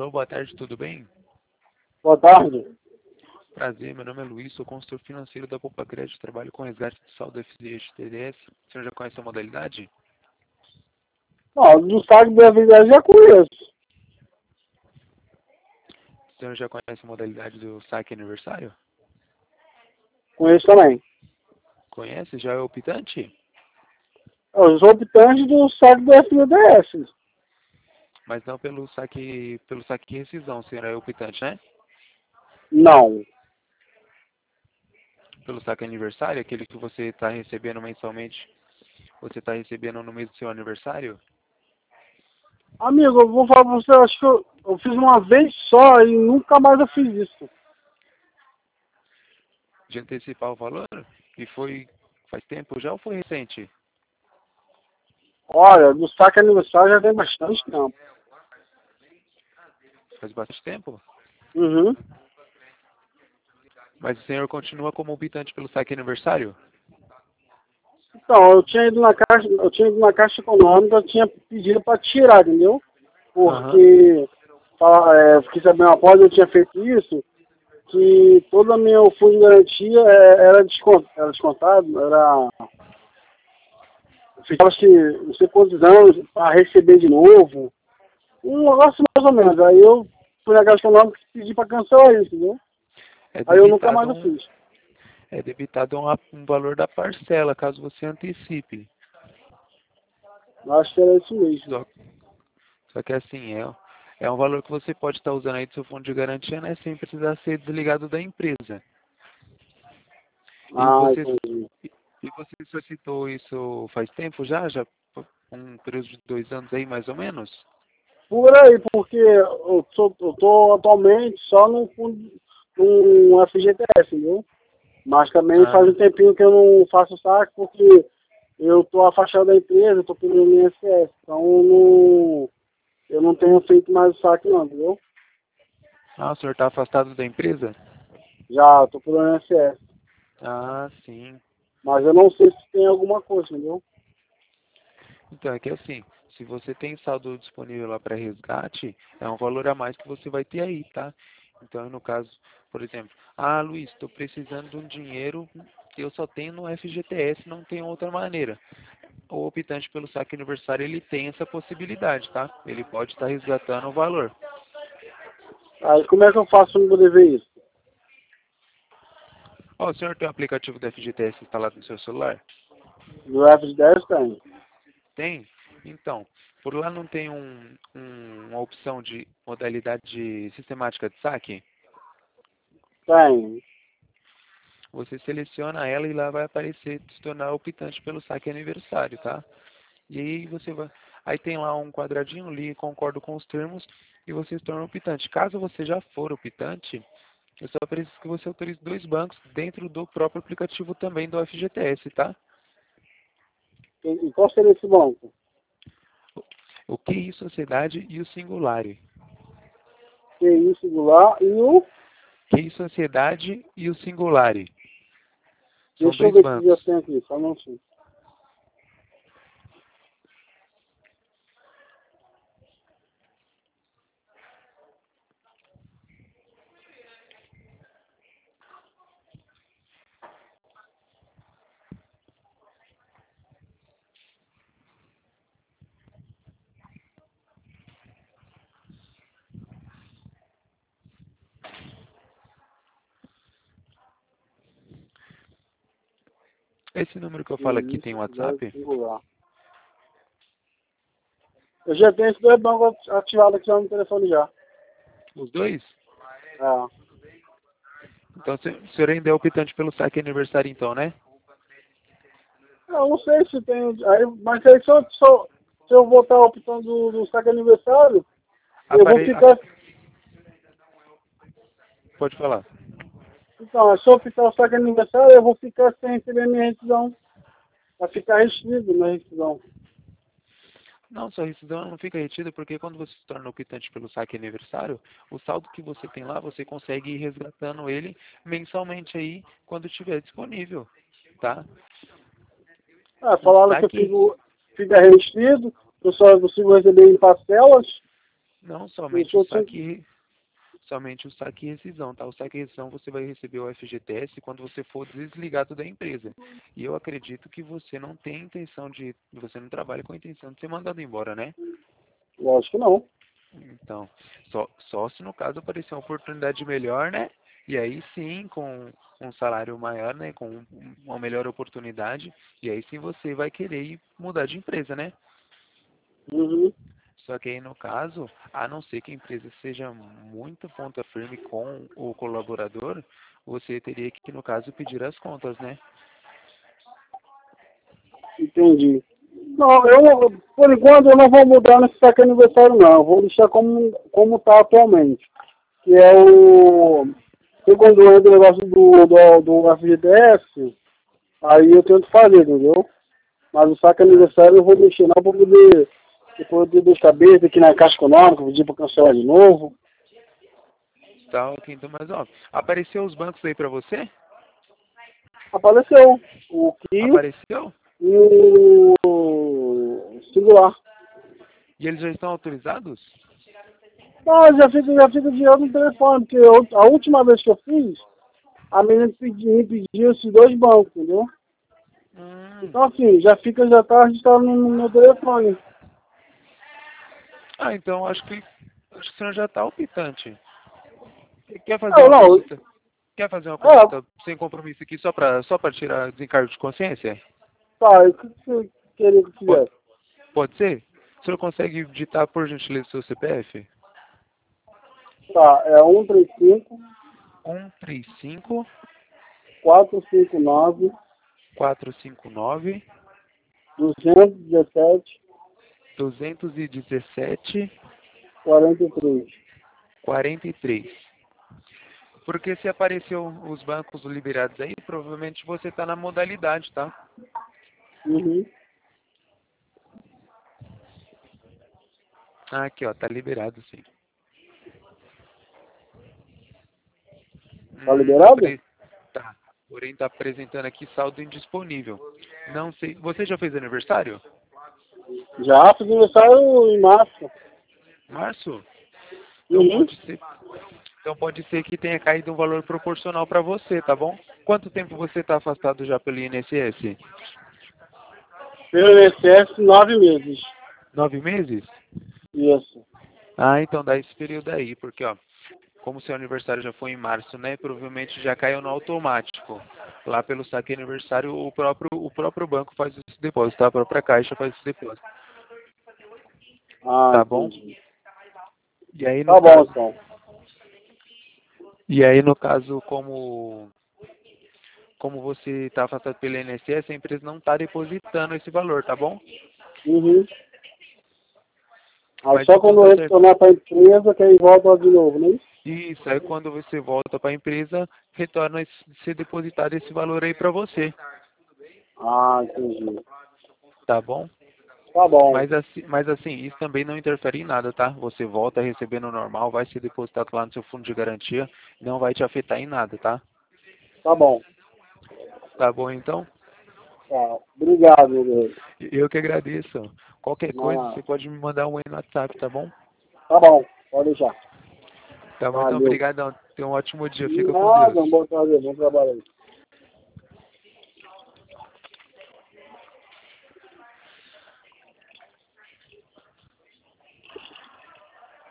Alô, boa tarde, tudo bem? Boa tarde. Prazer, meu nome é Luiz, sou consultor financeiro da Poupa Crédito, trabalho com resgate de saldo FGTS. O senhor já conhece a modalidade? Não, do saque da vida já conheço. O senhor já conhece a modalidade do saque aniversário? Conheço também. Conhece? Já é optante? Eu sou optante do saque do FNDS. Mas não pelo saque e rescisão, o senhor é optante, né? Não. Pelo saque aniversário, aquele que você está recebendo mensalmente, você está recebendo no mês do seu aniversário? Amigo, eu vou falar pra você, eu acho que eu fiz uma vez só e nunca mais eu fiz isso. De antecipar o valor? E foi faz tempo já ou foi recente? Olha, do saque aniversário já tem bastante tempo. Faz bastante tempo? Uhum. Mas o senhor continua como optante pelo saque aniversário? Então, eu tinha ido na Caixa Econômica, eu tinha pedido para tirar, entendeu? Aham. Porque fiquei sabendo após eu tinha feito isso, que todo o meu fundo de garantia era descontado, ficava acho que não sei quantos anos para receber de novo. Um negócio mais ou menos. Aí eu fui na Caixa Econômica e pedi para cancelar isso, entendeu? É Aí eu nunca debitado mais eu um, fiz. é debitado um valor da parcela, caso você antecipe. Eu acho que era isso mesmo. Só, só que assim, é um valor que você pode estar usando aí do seu fundo de garantia, né, sem precisar ser desligado da empresa. E Ah, você, entendi. e você solicitou isso faz tempo já? Já um período de 2 anos aí, mais ou menos? Por aí, porque eu tô atualmente só num FGTS, entendeu? Mas também faz um Ah, tempinho que eu não faço saque porque eu tô afastado da empresa, tô pelo INSS. Então eu não tenho feito mais o saque não, entendeu? o senhor está afastado da empresa? Já tô pelo INSS. Ah, sim. Mas eu não sei se tem alguma coisa, entendeu? Então, é que assim, se você tem saldo disponível lá para resgate, é um valor a mais que você vai ter aí, tá? Então, no caso, por exemplo, Luiz, estou precisando de um dinheiro que eu só tenho no FGTS, não tem outra maneira. O optante pelo saque aniversário, ele tem essa possibilidade, tá? Ele pode estar resgatando o valor. Aí como é que eu faço para poder ver isso? Ó, o senhor tem o aplicativo do FGTS instalado no seu celular? Do F10 tem. Tem? Então, por lá não tem uma opção de modalidade sistemática de saque? Tem. Você seleciona ela e lá vai aparecer se tornar optante pelo saque aniversário, tá? E aí você vai. Aí tem lá um quadradinho ali, concordo com os termos, e você se torna optante. Caso você já for optante, eu só preciso que você autorize 2 bancos dentro do próprio aplicativo também do FGTS, tá? E qual seria esse banco? O QI Sociedade e o Singulari. QI singular e o... QI Sociedade e o Singulari. São Deixa eu dois ver que já bancos. tem aqui, só não sei. Esse número que eu falo aqui QI tem sociedade WhatsApp? singular. Eu já tenho esses dois bancos ativados aqui no telefone já. Os dois? É. Então o senhor ainda é optante pelo saque aniversário então, né? Eu não sei se tem... Aí, mas aí se eu botar a opção do saque aniversário, eu vou Apare... ficar... Pode falar. Então, se eu optar o saque aniversário, eu vou ficar sem receber minha rescisão. Vai ficar restrito na rescisão. Não, sua rescisão não fica retida porque quando você se torna optante pelo saque aniversário, o saldo que você tem lá, você consegue ir resgatando ele mensalmente aí quando estiver disponível, tá? Ah, O falaram que eu saque, fica restrito, eu só consigo receber em parcelas. Não, Isso eu tenho... somente o saque e rescisão, tá? O saque e rescisão você vai receber o FGTS quando você for desligado da empresa. E eu acredito que você não tem intenção você não trabalha com a intenção de ser mandado embora, né? Lógico que não. Então, só se no caso aparecer uma oportunidade melhor, né? E aí sim, com um salário maior, né? Com uma melhor oportunidade, e aí sim você vai querer mudar de empresa, né? Uhum. Só que aí no caso, a não ser que a empresa seja muito ponta firme com o colaborador, você teria que, no caso, pedir as contas, né? Entendi. Não, por enquanto, eu não vou mudar nesse saque aniversário, não. Eu vou deixar como tá atualmente. Que é o... Eu, quando entra o negócio do FGTS, aí eu tento fazer, entendeu? Mas o saque Ah, aniversário eu vou mexer não para poder dor de cabeça aqui na Caixa Econômica, pedir para cancelar de novo. tá, ok, então, mas ó, apareceu os bancos aí pra você? Apareceu o Clio Apareceu? e o Singular. E eles já estão autorizados? Ah, já fica dinheiro no telefone, porque a última vez que eu fiz, a menina me pediu esses dois bancos, entendeu? Hum. Então assim, já tá registrado no meu telefone. Ah, então acho que o senhor já está optante. Quer fazer Não, uma não, consulta? Quer fazer uma é, consulta sem compromisso aqui só para tirar desencargo de consciência? tá, o que você queria que eu Pode, fizesse? pode ser? O senhor consegue digitar por gentileza o seu CPF? Tá, é 135 135 459 459 217 217 43. 43. Porque se apareceu os bancos liberados aí, provavelmente você está na modalidade, tá? Uhum. Ah, aqui, ó, tá liberado sim. Tá liberado? Tá. Porém, tá apresentando aqui saldo indisponível. Não sei. Você já fez aniversário? Já fiz aniversário em março. Março? Então Uhum. pode ser. Então pode ser que tenha caído um valor proporcional para você, tá bom? Quanto tempo você está afastado já pelo INSS? Pelo INSS, 9 meses. 9 meses? Isso. Ah, então dá esse período aí, porque ó, como seu aniversário já foi em março, né? Provavelmente já caiu no automático. Lá pelo saque aniversário, o próprio banco faz esse depósito, tá? A própria caixa faz esse depósito. Ah, Tá bom? entendi. E aí no Tá bom, caso, então. como você está afastado pelo INSS, a empresa não está depositando esse valor, tá bom? Uhum. Aí Mas só então quando tá eu certo. retornar para a empresa que aí volta de novo, né? Isso, aí quando você volta para a empresa, retorna ser depositado esse valor aí para você, Ah, entendi. tá bom? Tá bom. Mas assim, isso também não interfere em nada, tá? Você volta recebendo normal, vai ser depositado lá no seu fundo de garantia, não vai te afetar em nada, tá? Tá bom. Tá bom, então? Tá. Obrigado, meu Deus. Eu que agradeço. Qualquer coisa, Não, você pode me mandar um e no WhatsApp, tá bom? tá bom. Pode deixar. Tá bom, então, Valeu. obrigadão. Tenha um ótimo dia. Fica com Deus. Nada, bom trabalho, bom trabalho aí.